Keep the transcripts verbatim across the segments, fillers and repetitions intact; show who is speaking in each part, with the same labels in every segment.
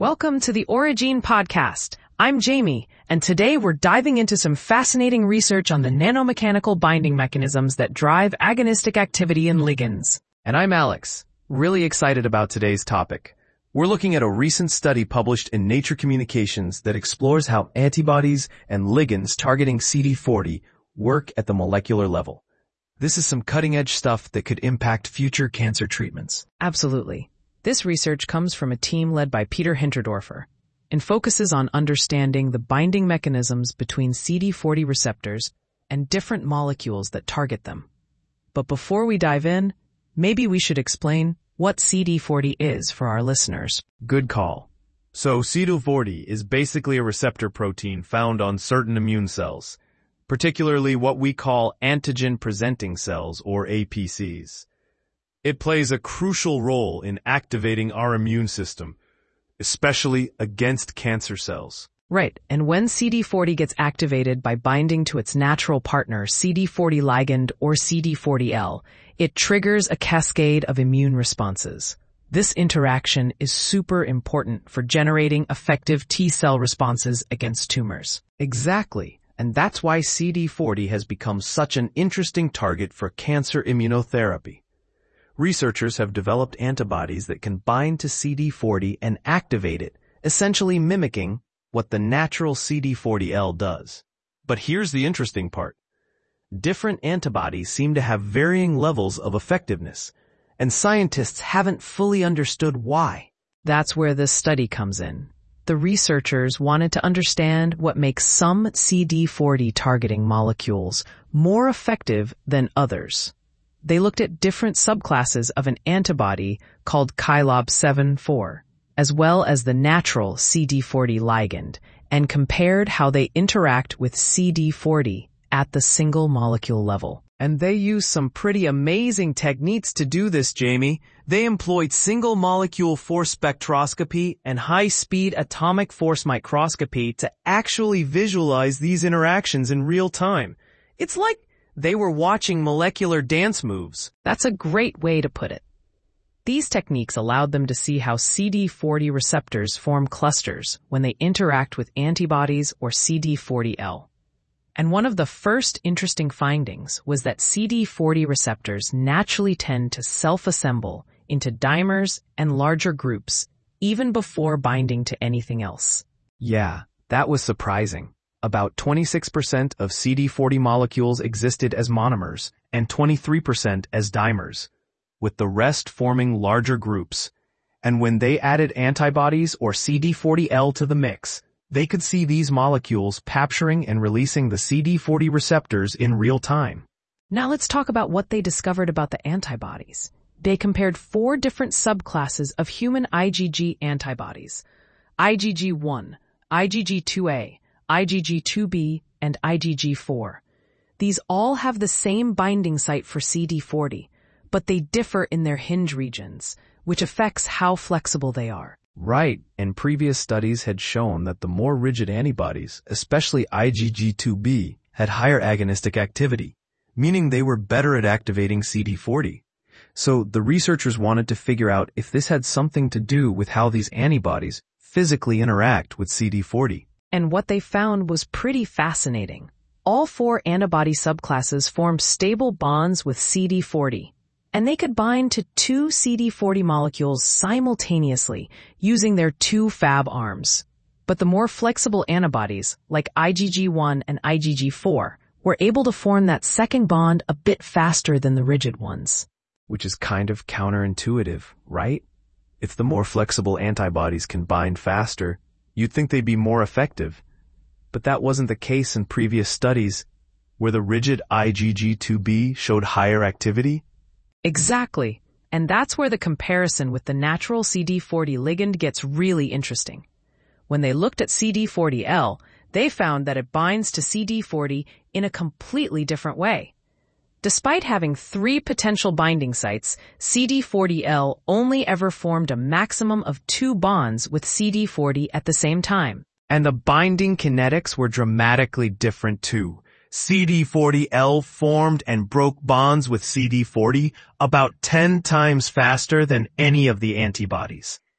Speaker 1: Welcome to the Origin Podcast. I'm Jamie, and today we're diving into some fascinating research on the nanomechanical binding mechanisms that drive agonistic activity in ligands.
Speaker 2: And I'm Alex, really excited about today's topic. We're looking at a recent study published in Nature Communications that explores how antibodies and ligands targeting C D forty work at the molecular level. This is some cutting-edge stuff that could impact future cancer treatments.
Speaker 1: Absolutely. This research comes from a team led by Peter Hinterdorfer and focuses on understanding the binding mechanisms between C D forty receptors and different molecules that target them. But before we dive in, maybe we should explain what C D forty is for our listeners.
Speaker 2: Good call. So C D forty is basically a receptor protein found on certain immune cells, particularly what we call antigen-presenting cells, or A P Cs. It plays a crucial role in activating our immune system, especially against cancer cells.
Speaker 1: Right, and when C D forty gets activated by binding to its natural partner, C D forty ligand or C D forty L, it triggers a cascade of immune responses. This interaction is super important for generating effective T-cell responses against tumors.
Speaker 2: Exactly, and that's why C D forty has become such an interesting target for cancer immunotherapy. Researchers have developed antibodies that can bind to C D forty and activate it, essentially mimicking what the natural C D forty L does. But here's the interesting part. Different antibodies seem to have varying levels of effectiveness, and scientists haven't fully understood why.
Speaker 1: That's where this study comes in. The researchers wanted to understand what makes some C D forty targeting molecules more effective than others. They looked at different subclasses of an antibody called K L O B seven four, as well as the natural C D forty ligand, and compared how they interact with C D forty at the single molecule level.
Speaker 2: And they used some pretty amazing techniques to do this, Jamie. They employed single molecule force spectroscopy and high-speed atomic force microscopy to actually visualize these interactions in real time. It's like they were watching molecular dance moves.
Speaker 1: That's a great way to put it. These techniques allowed them to see how C D forty receptors form clusters when they interact with antibodies or C D forty L. And one of the first interesting findings was that C D forty receptors naturally tend to self-assemble into dimers and larger groups even before binding to anything else.
Speaker 2: Yeah, that was surprising. About twenty-six percent of C D forty molecules existed as monomers and twenty-three percent as dimers, with the rest forming larger groups. And when they added antibodies or C D forty L to the mix, they could see these molecules capturing and releasing the C D forty receptors in real time.
Speaker 1: Now let's talk about what they discovered about the antibodies. They compared four different subclasses of human I G G antibodies: I G G one, I G G two A, I G G two B, and I G G four. These all have the same binding site for C D forty, but they differ in their hinge regions, which affects how flexible they are.
Speaker 2: Right, and previous studies had shown that the more rigid antibodies, especially I G G two B, had higher agonistic activity, meaning they were better at activating C D forty. So the researchers wanted to figure out if this had something to do with how these antibodies physically interact with C D forty.
Speaker 1: And what they found was pretty fascinating. All four antibody subclasses formed stable bonds with C D forty, and they could bind to two C D forty molecules simultaneously using their two Fab arms. But the more flexible antibodies, like I G G one and I G G four, were able to form that second bond a bit faster than the rigid ones.
Speaker 2: Which is kind of counterintuitive, right? If the more flexible antibodies can bind faster, you'd think they'd be more effective. But that wasn't the case in previous studies, where the rigid I G G two B showed higher activity.
Speaker 1: Exactly. And that's where the comparison with the natural C D forty ligand gets really interesting. When they looked at C D forty L, they found that it binds to C D forty in a completely different way. Despite having three potential binding sites, C D forty L only ever formed a maximum of two bonds with C D forty at the same time.
Speaker 2: And the binding kinetics were dramatically different too. C D forty L formed and broke bonds with C D forty about ten times faster than any of the antibodies.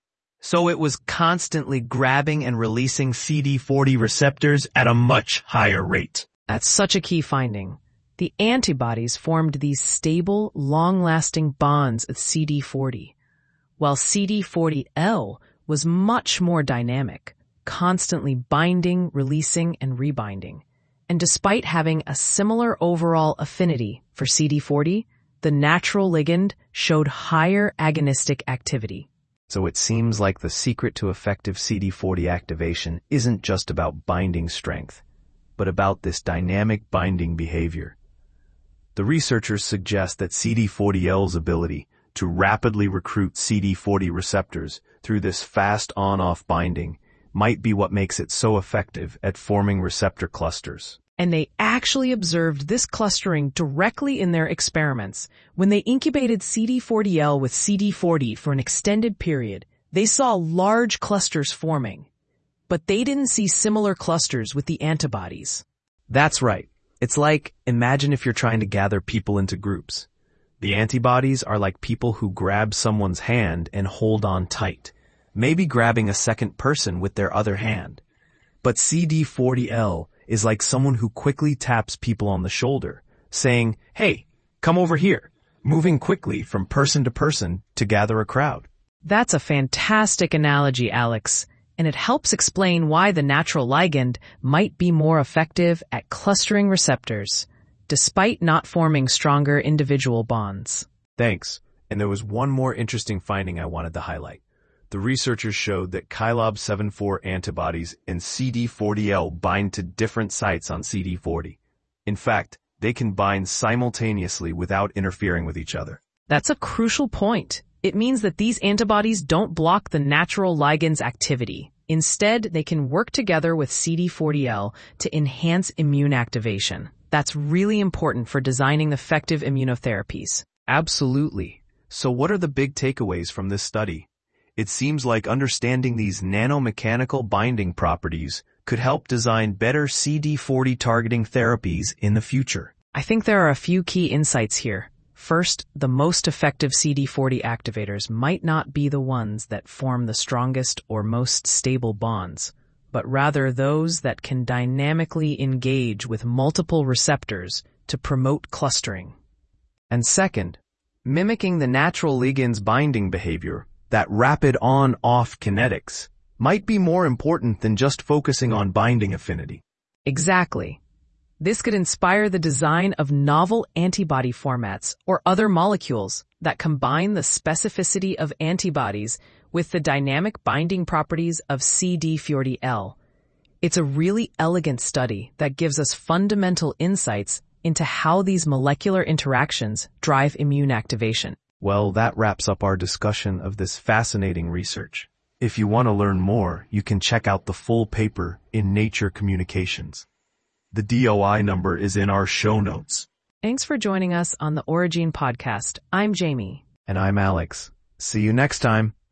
Speaker 2: So it was constantly grabbing and releasing C D forty receptors at a much higher rate.
Speaker 1: That's such a key finding. The antibodies formed these stable, long-lasting bonds at C D forty, while C D forty L was much more dynamic, constantly binding, releasing, and rebinding. And despite having a similar overall affinity for C D forty, the natural ligand showed higher agonistic activity.
Speaker 2: So it seems like the secret to effective C D forty activation isn't just about binding strength, but about this dynamic binding behavior. The researchers suggest that C D forty L's ability to rapidly recruit C D forty receptors through this fast on-off binding might be what makes it so effective at forming receptor clusters.
Speaker 1: And they actually observed this clustering directly in their experiments. When they incubated C D forty L with C D forty for an extended period, they saw large clusters forming. But they didn't see similar clusters with the antibodies.
Speaker 2: That's right. It's like, imagine if you're trying to gather people into groups. The antibodies are like people who grab someone's hand and hold on tight, maybe grabbing a second person with their other hand. But C D forty L is like someone who quickly taps people on the shoulder, saying, "Hey, come over here," moving quickly from person to person to gather a crowd.
Speaker 1: That's a fantastic analogy, Alex, and it helps explain why the natural ligand might be more effective at clustering receptors, despite not forming stronger individual bonds.
Speaker 2: Thanks. And there was one more interesting finding I wanted to highlight. The researchers showed that Kylab seventy-four antibodies and C D forty L bind to different sites on C D forty. In fact, they can bind simultaneously without interfering with each other.
Speaker 1: That's a crucial point. It means that these antibodies don't block the natural ligand's activity. Instead, they can work together with C D forty L to enhance immune activation. That's really important for designing effective immunotherapies.
Speaker 2: Absolutely. So what are the big takeaways from this study? It seems like understanding these nanomechanical binding properties could help design better C D forty targeting therapies in the future.
Speaker 1: I think there are a few key insights here. First, the most effective C D forty activators might not be the ones that form the strongest or most stable bonds, but rather those that can dynamically engage with multiple receptors to promote clustering.
Speaker 2: And second, mimicking the natural ligand's binding behavior, that rapid on-off kinetics, might be more important than just focusing on binding affinity.
Speaker 1: Exactly. This could inspire the design of novel antibody formats or other molecules that combine the specificity of antibodies with the dynamic binding properties of C D forty L. It's a really elegant study that gives us fundamental insights into how these molecular interactions drive immune activation.
Speaker 2: Well, that wraps up our discussion of this fascinating research. If you want to learn more, you can check out the full paper in Nature Communications. The D O I number is in our show notes.
Speaker 1: Thanks for joining us on the Origin Podcast. I'm Jamie.
Speaker 2: And I'm Alex. See you next time.